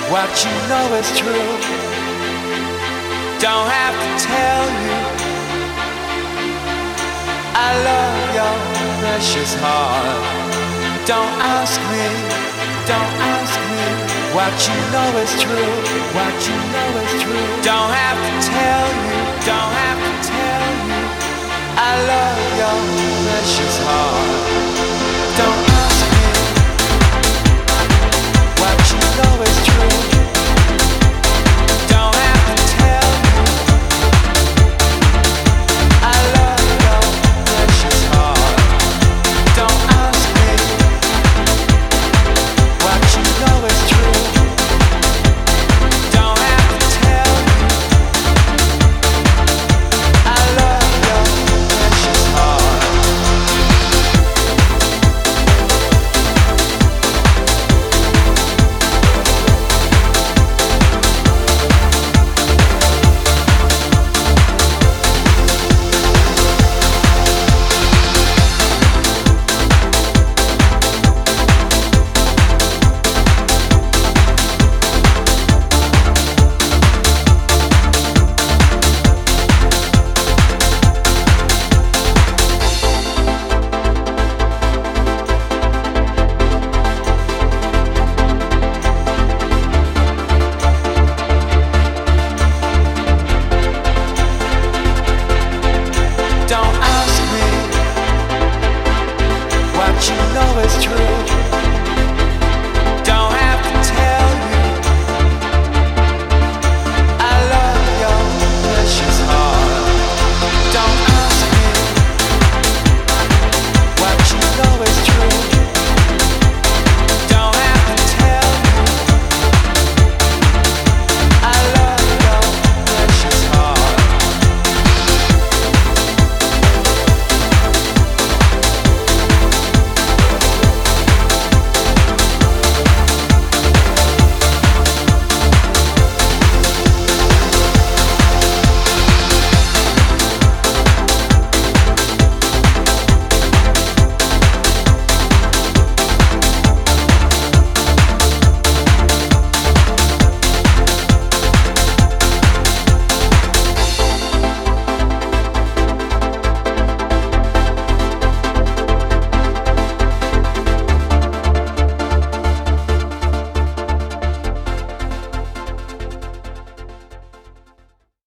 what you know is true. Don't have to tell you I love your precious heart. Don't ask me, don't ask me what you know is true, what you know is true. Don't have to tell you, don't have to tell you I love your precious heart.